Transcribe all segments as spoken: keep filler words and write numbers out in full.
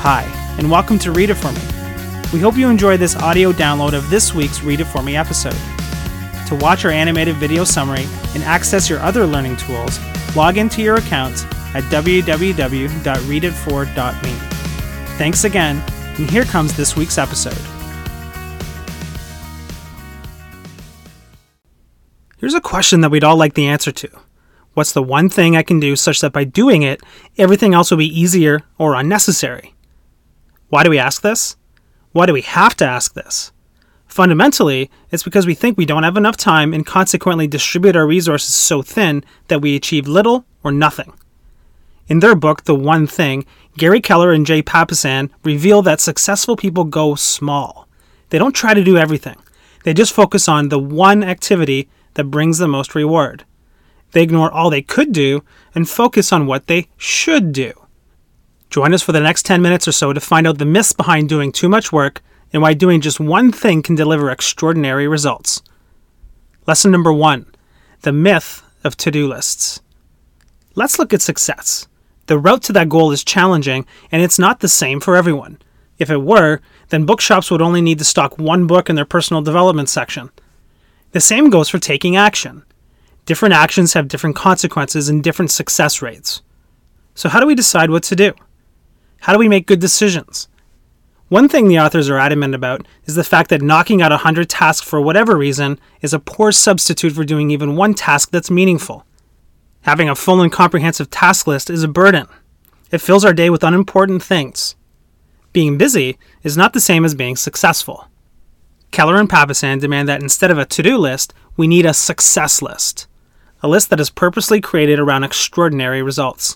Hi, and welcome to Read It For Me. We hope you enjoy this audio download of this week's Read It For Me episode. To watch our animated video summary and access your other learning tools, log into your account at w w w dot read it for dot me. Thanks again, and here comes this week's episode. Here's a question that we'd all like the answer to. What's the one thing I can do such that by doing it, everything else will be easier or unnecessary? Why do we ask this? Why do we have to ask this? Fundamentally, it's because we think we don't have enough time and consequently distribute our resources so thin that we achieve little or nothing. In their book, The One Thing, Gary Keller and Jay Papasan reveal that successful people go small. They don't try to do everything. They just focus on the one activity that brings the most reward. They ignore all they could do and focus on what they should do. Join us for the next ten minutes or so to find out the myths behind doing too much work and why doing just one thing can deliver extraordinary results. Lesson number one, the myth of to-do lists. Let's look at success. The route to that goal is challenging, and it's not the same for everyone. If it were, then bookshops would only need to stock one book in their personal development section. The same goes for taking action. Different actions have different consequences and different success rates. So how do we decide what to do? How do we make good decisions? One thing the authors are adamant about is the fact that knocking out one hundred tasks for whatever reason is a poor substitute for doing even one task that's meaningful. Having a full and comprehensive task list is a burden. It fills our day with unimportant things. Being busy is not the same as being successful. Keller and Papasan demand that instead of a to-do list, we need a success list. A list that is purposely created around extraordinary results.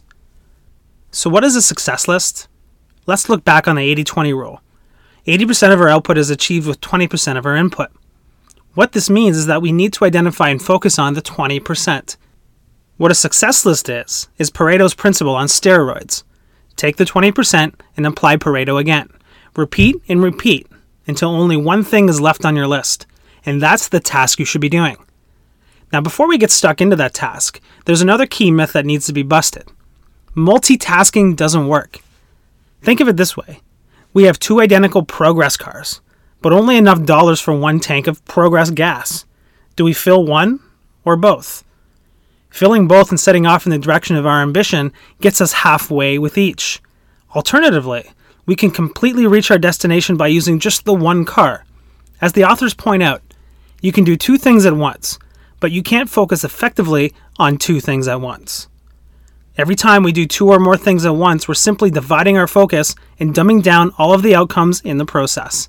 So what is a success list? Let's look back on the eighty twenty rule. eighty percent of our output is achieved with twenty percent of our input. What this means is that we need to identify and focus on the twenty percent. What a success list is, is Pareto's principle on steroids. Take the twenty percent and apply Pareto again. Repeat and repeat until only one thing is left on your list, and that's the task you should be doing. Now, before we get stuck into that task, there's another key myth that needs to be busted. Multitasking doesn't work. Think of it this way. We have two identical Progress cars, but only enough dollars for one tank of Progress gas. Do we fill one or both? Filling both and setting off in the direction of our ambition gets us halfway with each. Alternatively, we can completely reach our destination by using just the one car. As the authors point out, you can do two things at once, but you can't focus effectively on two things at once. Every time we do two or more things at once, we're simply dividing our focus and dumbing down all of the outcomes in the process.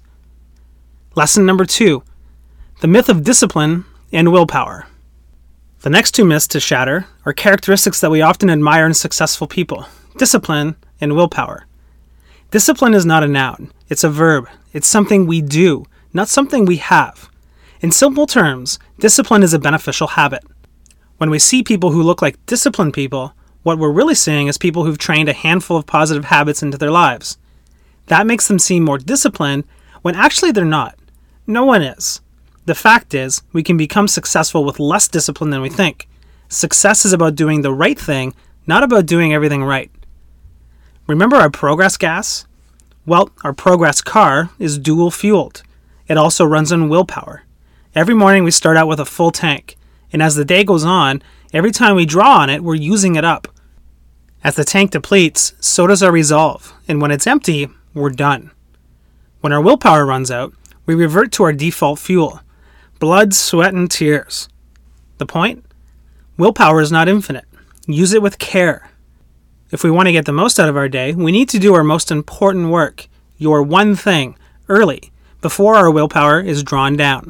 Lesson number two, the myth of discipline and willpower. The next two myths to shatter are characteristics that we often admire in successful people: discipline and willpower. Discipline is not a noun, it's a verb. It's something we do, not something we have. In simple terms, discipline is a beneficial habit. When we see people who look like disciplined people, what we're really seeing is people who've trained a handful of positive habits into their lives. That makes them seem more disciplined when actually they're not. No one is. The fact is, we can become successful with less discipline than we think. Success is about doing the right thing, not about doing everything right. Remember our Progress gas? Well, our Progress car is dual fueled. It also runs on willpower. Every morning we start out with a full tank, and as the day goes on, every time we draw on it, we're using it up. As the tank depletes, so does our resolve, and when it's empty, we're done. When our willpower runs out, we revert to our default fuel: blood, sweat, and tears. The point? Willpower is not infinite. Use it with care. If we want to get the most out of our day, we need to do our most important work, your one thing, early, before our willpower is drawn down.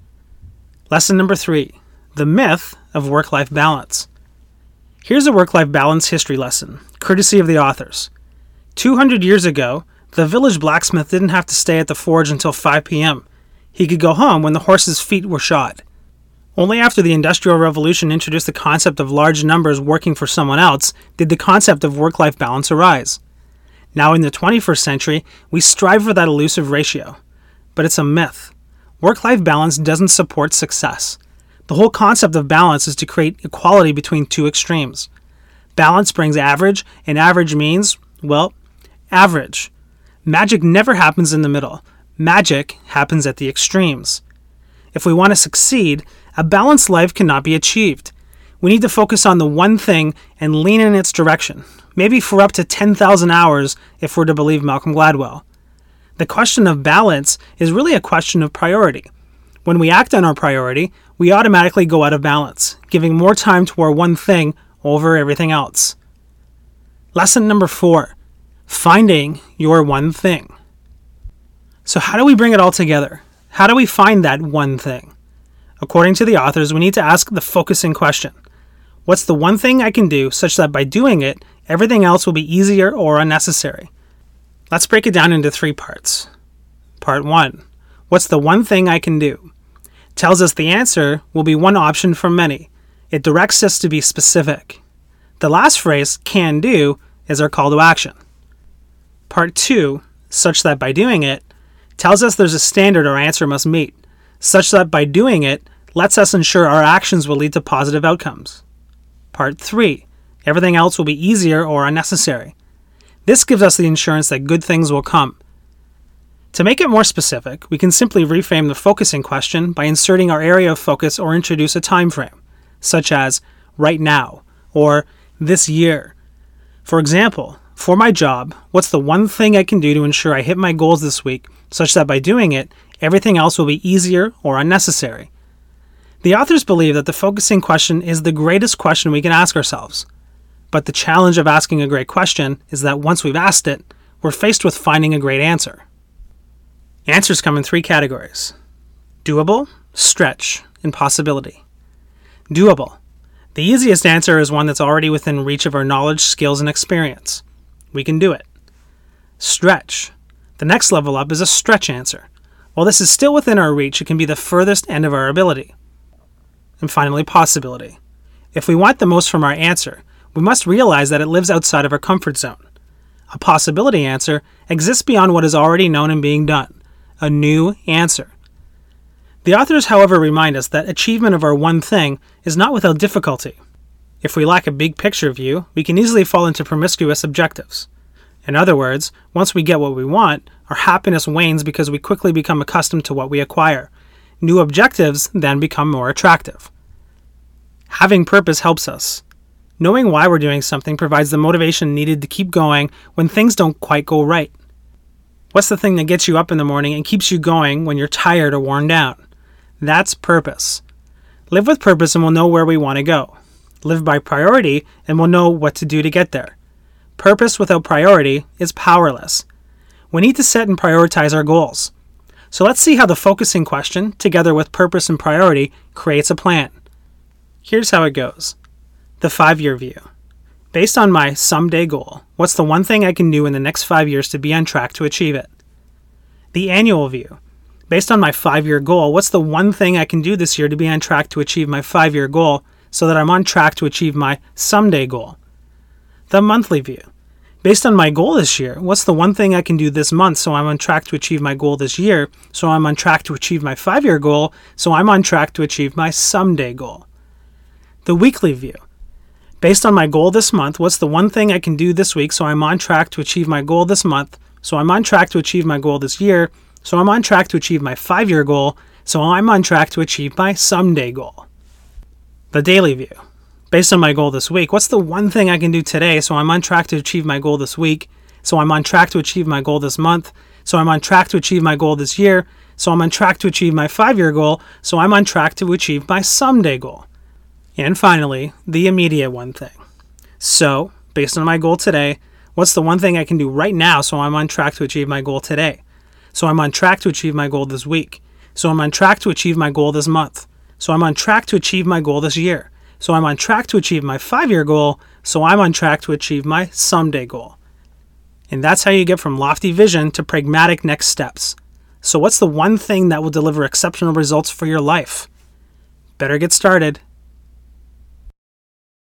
Lesson number three, the myth of work-life balance. Here's a work-life balance history lesson, courtesy of the authors. two hundred years ago, the village blacksmith didn't have to stay at the forge until five p.m. He could go home when the horse's feet were shod. Only after the Industrial Revolution introduced the concept of large numbers working for someone else did the concept of work-life balance arise. Now in the twenty-first century, we strive for that elusive ratio. But it's a myth. Work-life balance doesn't support success. The whole concept of balance is to create equality between two extremes. Balance brings average, and average means, well, average. Magic never happens in the middle. Magic happens at the extremes. If we want to succeed, a balanced life cannot be achieved. We need to focus on the one thing and lean in its direction, maybe for up to ten thousand hours if we're to believe Malcolm Gladwell. The question of balance is really a question of priority. When we act on our priority, we automatically go out of balance, giving more time to our one thing over everything else. Lesson number four, finding your one thing. So how do we bring it all together? How do we find that one thing? According to the authors, we need to ask the focusing question. What's the one thing I can do such that by doing it, everything else will be easier or unnecessary? Let's break it down into three parts. Part one. What's the one thing I can do? Tells us the answer will be one option from many. It directs us to be specific. The last phrase, can do, is our call to action. Part two. Such that by doing it, tells us there's a standard our answer must meet, such that by doing it, lets us ensure our actions will lead to positive outcomes. Part three. Everything else will be easier or unnecessary. This gives us the assurance that good things will come. To make it more specific, we can simply reframe the focusing question by inserting our area of focus or introduce a time frame, such as right now or this year. For example, for my job, what's the one thing I can do to ensure I hit my goals this week, such that by doing it, everything else will be easier or unnecessary? The authors believe that the focusing question is the greatest question we can ask ourselves. But the challenge of asking a great question is that once we've asked it, we're faced with finding a great answer. Answers come in three categories: doable, stretch, and possibility. Doable. The easiest answer is one that's already within reach of our knowledge, skills, and experience. We can do it. Stretch. The next level up is a stretch answer. While this is still within our reach, it can be the furthest end of our ability. And finally, possibility. If we want the most from our answer, we must realize that it lives outside of our comfort zone. A possibility answer exists beyond what is already known and being done. A new answer. The authors, however, remind us that achievement of our one thing is not without difficulty. If we lack a big picture view, we can easily fall into promiscuous objectives. In other words, once we get what we want, our happiness wanes because we quickly become accustomed to what we acquire. New objectives then become more attractive. Having purpose helps us. Knowing why we're doing something provides the motivation needed to keep going when things don't quite go right. What's the thing that gets you up in the morning and keeps you going when you're tired or worn down? That's purpose. Live with purpose and we'll know where we want to go. Live by priority and we'll know what to do to get there. Purpose without priority is powerless. We need to set and prioritize our goals. So let's see how the focusing question, together with purpose and priority, creates a plan. Here's how it goes. The five-year view. Based on my someday goal, what's the one thing I can do in the next five years to be on track to achieve it? The annual view. Based on my five-year goal, what's the one thing I can do this year to be on track to achieve my five-year goal so that I'm on track to achieve my someday goal? The monthly view. Based on my goal this year, what's the one thing I can do this month so I'm on track to achieve my goal this year, so I'm on track to achieve my five-year goal, so I'm on track to achieve my someday goal? The weekly view. Based on my goal this month, what's the one thing I can do this week so I'm on track to achieve my goal this month, so I'm on track to achieve my goal this year, so I'm on track to achieve my five-year goal, so I'm on track to achieve my someday goal? The daily view. Based on my goal this week, what's the one thing I can do today so I'm on track to achieve my goal this week, so I'm on track to achieve my goal this month, so I'm on track to achieve my goal this year, so I'm on track to achieve my five-year goal, so I'm on track to achieve my someday goal? And finally, the immediate one thing. So, based on my goal today, what's the one thing I can do right now so I'm on track to achieve my goal today? So I'm on track to achieve my goal this week. So I'm on track to achieve my goal this month. So I'm on track to achieve my goal this year. So I'm on track to achieve my five-year goal. So I'm on track to achieve my someday goal. And that's how you get from lofty vision to pragmatic next steps. So what's the one thing that will deliver exceptional results for your life? Better get started.